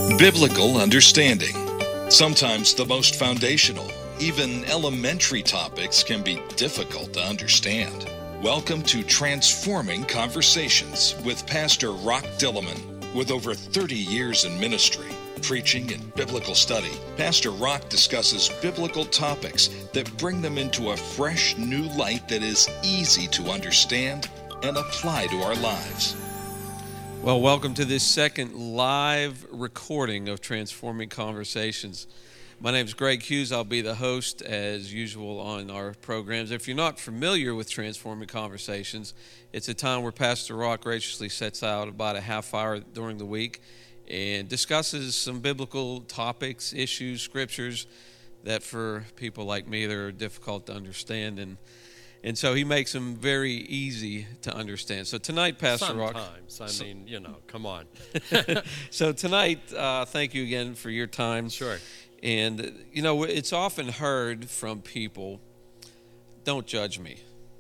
Biblical understanding. Sometimes the most foundational, even elementary topics can be difficult to understand. Welcome to Transforming Conversations with Pastor Rock Dillman. With over 30 years in ministry, preaching, and biblical study, Pastor Rock discusses biblical topics that bring them into a fresh new light that is easy to understand and apply to our lives. Well, welcome to this second live recording of Transforming Conversations. My name is Greg Hughes. I'll be the host as usual on our programs. If you're not familiar with Transforming Conversations, it's a time where Pastor Rock graciously sets out about a half hour during the week and discusses some biblical topics, issues, scriptures that for people like me, they're difficult to understand. And so he makes them very easy to understand. So tonight, Pastor Rock. Sometimes. Come on. So tonight, thank you again for your time. Sure. And, it's often heard from people, don't judge me.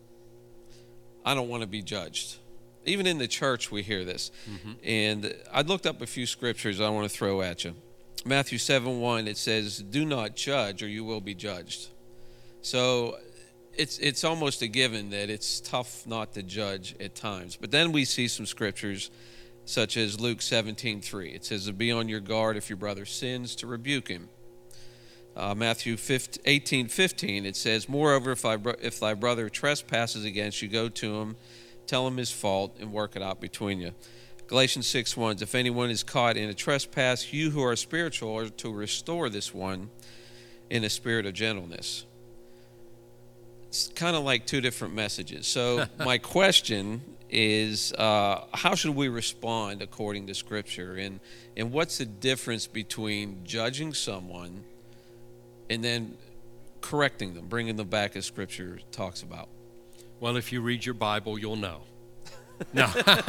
I don't want to be judged. Even in the church, we hear this. Mm-hmm. And I looked up a few scriptures I want to throw at you. Matthew 7:1, it says, do not judge or you will be judged. So it's almost a given that it's tough not to judge at times. But then we see some scriptures such as Luke 17:3. It says, be on your guard if your brother sins, to rebuke him. Matthew 18:15, it says, moreover, if thy brother trespasses against you, go to him, tell him his fault, and work it out between you. Galatians 6:1, if anyone is caught in a trespass, you who are spiritual are to restore this one in a spirit of gentleness. It's kind of like two different messages. So my question is, how should we respond according to Scripture? And what's the difference between judging someone and then correcting them, bringing them back as Scripture talks about? Well, if you read your Bible, you'll know. No.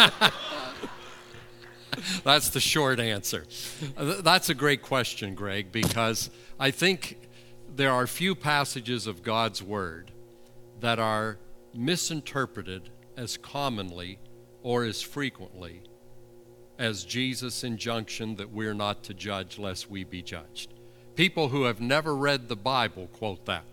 That's the short answer. That's a great question, Greg, because I think there are few passages of God's Word that are misinterpreted as commonly or as frequently as Jesus' injunction that we're not to judge lest we be judged. People who have never read the Bible quote that.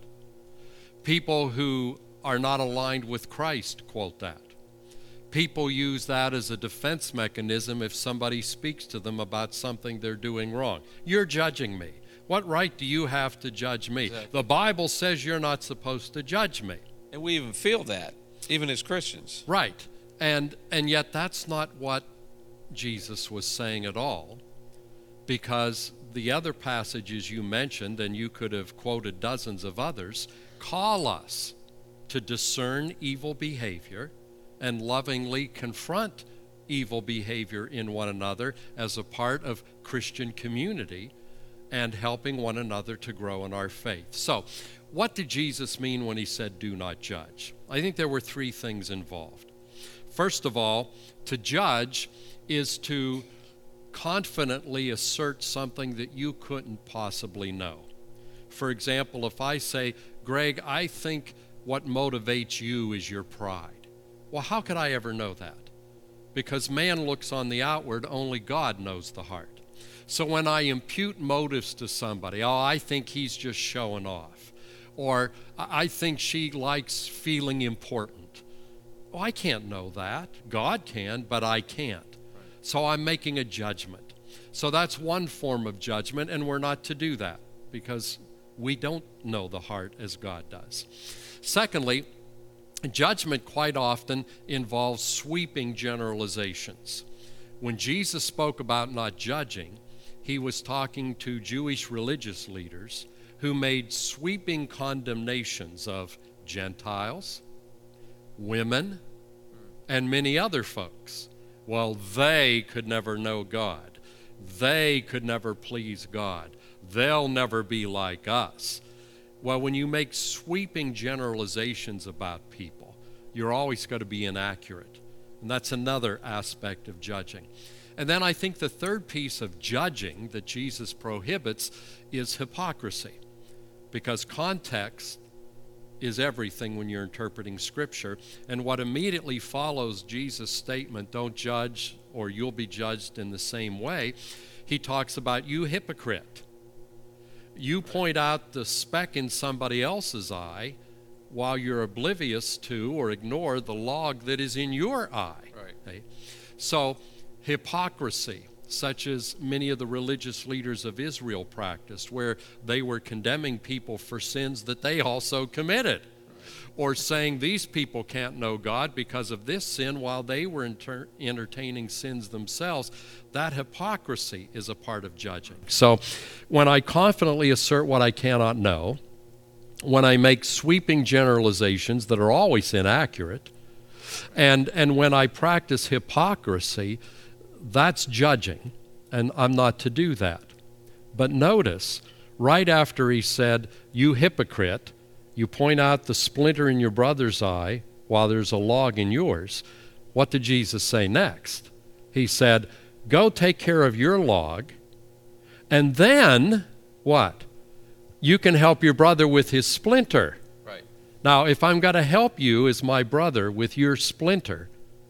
People who are not aligned with Christ quote that. People use that as a defense mechanism if somebody speaks to them about something they're doing wrong. You're judging me. What right do you have to judge me? Exactly. The Bible says you're not supposed to judge me. And we even feel that, even as Christians. Right. And yet that's not what Jesus was saying at all, because the other passages you mentioned, and you could have quoted dozens of others, call us to discern evil behavior and lovingly confront evil behavior in one another as a part of Christian community and helping one another to grow in our faith. So, what did Jesus mean when he said, do not judge? I think there were three things involved. First of all, to judge is to confidently assert something that you couldn't possibly know. For example, if I say, Greg, I think what motivates you is your pride. Well, how could I ever know that? Because man looks on the outward, only God knows the heart. So when I impute motives to somebody, I think he's just showing off. Or I think she likes feeling important. Oh, I can't know that. God can, but I can't. So I'm making a judgment. So that's one form of judgment, and we're not to do that because we don't know the heart as God does. Secondly, judgment quite often involves sweeping generalizations. When Jesus spoke about not judging, he was talking to Jewish religious leaders who made sweeping condemnations of Gentiles, women, and many other folks. Well, they could never know God. They could never please God. They'll never be like us. Well, when you make sweeping generalizations about people, you're always going to be inaccurate. And that's another aspect of judging. And then I think the third piece of judging that Jesus prohibits is hypocrisy. Because context is everything when you're interpreting Scripture. And what immediately follows Jesus' statement, don't judge or you'll be judged in the same way, he talks about, you hypocrite. You point out the speck in somebody else's eye while you're oblivious to or ignore the log that is in your eye. Right. Okay? So hypocrisy, such as many of the religious leaders of Israel practiced, where they were condemning people for sins that they also committed, or saying these people can't know God because of this sin while they were entertaining sins themselves. That hypocrisy is a part of judging. So when I confidently assert what I cannot know, when I make sweeping generalizations that are always inaccurate, and when I practice hypocrisy, that's judging, and I'm not to do that. But notice, right after he said, you hypocrite, you point out the splinter in your brother's eye while there's a log in yours, what did Jesus say next? He said, go take care of your log, and then what? You can help your brother with his splinter. Right. Now, if I'm going to help you as my brother with your splinter,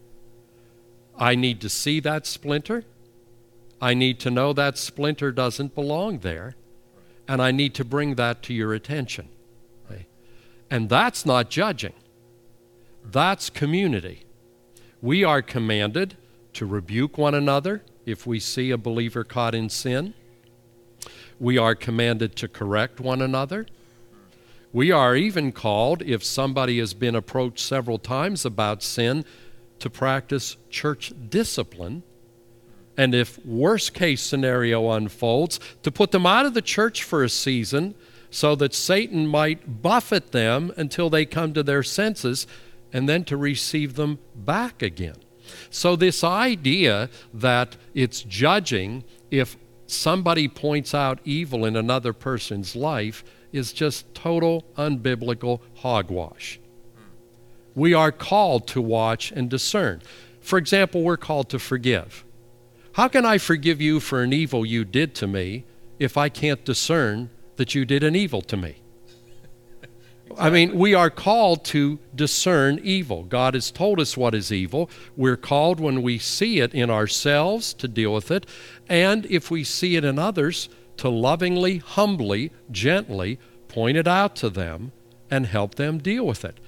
I need to see that splinter. I need to know that splinter doesn't belong there. And I need to bring that to your attention. Okay? And that's not judging. That's community. We are commanded to rebuke one another if we see a believer caught in sin. We are commanded to correct one another. We are even called, if somebody has been approached several times about sin, to practice church discipline, and if worst case scenario unfolds, to put them out of the church for a season so that Satan might buffet them until they come to their senses, and then to receive them back again. So this idea that it's judging if somebody points out evil in another person's life is just total unbiblical hogwash. We are called to watch and discern. For example, we're called to forgive. How can I forgive you for an evil you did to me if I can't discern that you did an evil to me? Exactly. I mean, we are called to discern evil. God has told us what is evil. We're called, when we see it in ourselves, to deal with it, and if we see it in others, to lovingly, humbly, gently point it out to them and help them deal with it.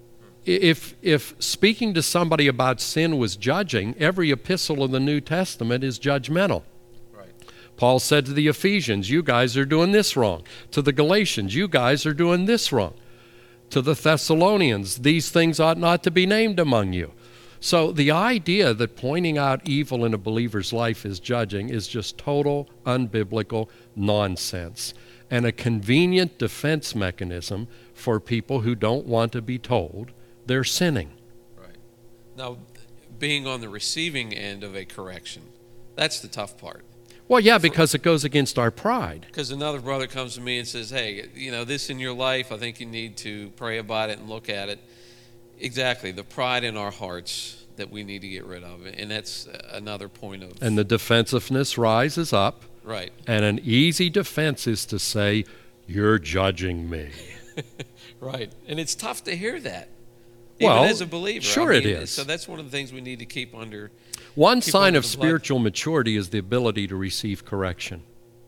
If speaking to somebody about sin was judging, every epistle of the New Testament is judgmental. Right. Paul said to the Ephesians, you guys are doing this wrong. To the Galatians, you guys are doing this wrong. To the Thessalonians, these things ought not to be named among you. So the idea that pointing out evil in a believer's life is judging is just total unbiblical nonsense, and a convenient defense mechanism for people who don't want to be told they're sinning. Right. Now, being on the receiving end of a correction, that's the tough part. Well, yeah, because it goes against our pride. Because another brother comes to me and says, hey, this in your life, I think you need to pray about it and look at it. Exactly, the pride in our hearts that we need to get rid of. And that's another point of... And the defensiveness rises up. Right. And an easy defense is to say, you're judging me. Right. And it's tough to hear that. Well, even as a believer. Sure it is. So that's one of the things we need to keep under. One sign of spiritual maturity is the ability to receive correction.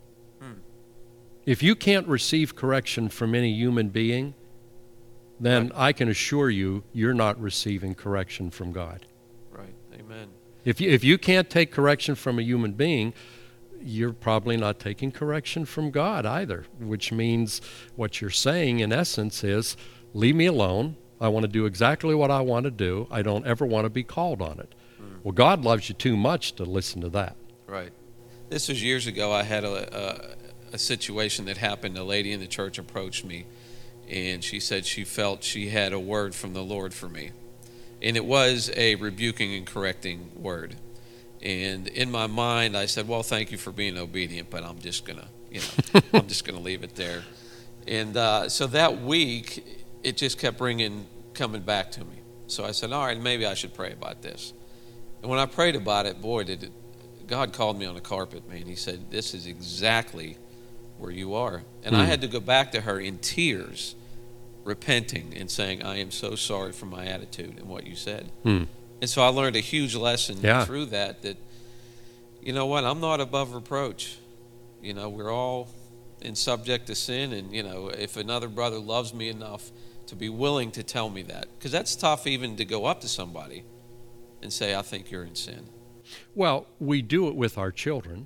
If you can't receive correction from any human being, then right. I can assure you, you're not receiving correction from God. Right. Amen. If you can't take correction from a human being, you're probably not taking correction from God either, which means what you're saying in essence is, leave me alone. I want to do exactly what I want to do. I don't ever want to be called on it. Well, God loves you too much to listen to that. Right. This was years ago. I had a situation that happened. A lady in the church approached me, and she said she felt she had a word from the Lord for me. And it was a rebuking and correcting word. And in my mind, I said, well, thank you for being obedient, but I'm just going to, I'm just going to leave it there. And so that week, it just kept coming back to me. So I said, all right, maybe I should pray about this. And when I prayed about it, boy, God called me on the carpet, man. He said, this is exactly where you are. And I had to go back to her in tears repenting and saying, I am so sorry for my attitude and what you said. Hmm. And so I learned a huge lesson Yeah. through that, you know what, I'm not above reproach. You know, we're all in subject to sin, and, you know, if another brother loves me enough to be willing to tell me that, because that's tough even to go up to somebody and say, I think you're in sin. Well, we do it with our children.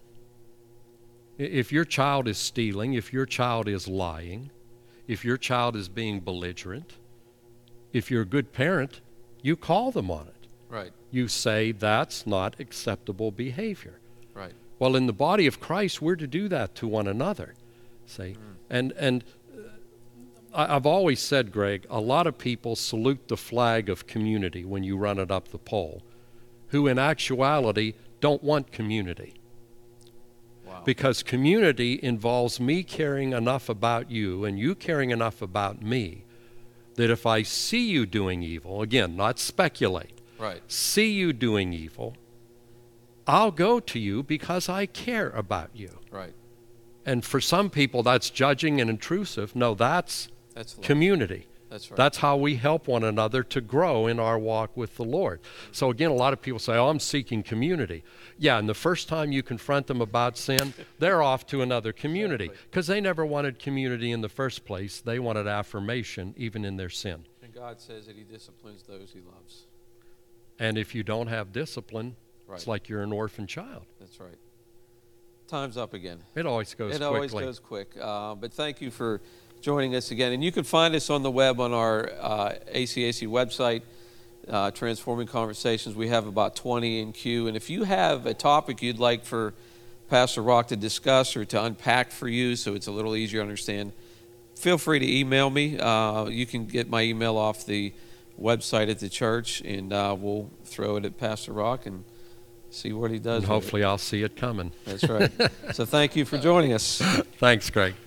If your child is stealing, if your child is lying, if your child is being belligerent, if you're a good parent, you call them on it. Right, You say that's not acceptable behavior. right. Well, in the body of Christ, we're to do that to one another. See? And I've always said, Greg, a lot of people salute the flag of community when you run it up the pole, who in actuality don't want community. Wow. Because community involves me caring enough about you and you caring enough about me that if I see you doing evil, again, not speculate, Right, see you doing evil, I'll go to you because I care about you. right. And for some people, that's judging and intrusive. No, that's That's love. community. That's right. That's how we help one another to grow in our walk with the Lord. So again, a lot of people say, oh, I'm seeking community. Yeah, and the first time you confront them about sin, they're off to another community because they never wanted community in the first place. They wanted affirmation even in their sin. And God says that he disciplines those he loves. And if you don't have discipline, Right. it's like you're an orphan child. That's right. Time's up again. It always goes It quickly. always goes quick. But thank you for joining us again. And you can find us on the web on our ACAC website, Transforming Conversations. We have about 20 in queue. And if you have a topic you'd like for Pastor Rock to discuss or to unpack for you so it's a little easier to understand, feel free to email me. You can get my email off the website at the church, and we'll throw it at Pastor Rock and see what he does. And hopefully I'll see it coming. That's right. So thank you for joining us. Thanks, Greg.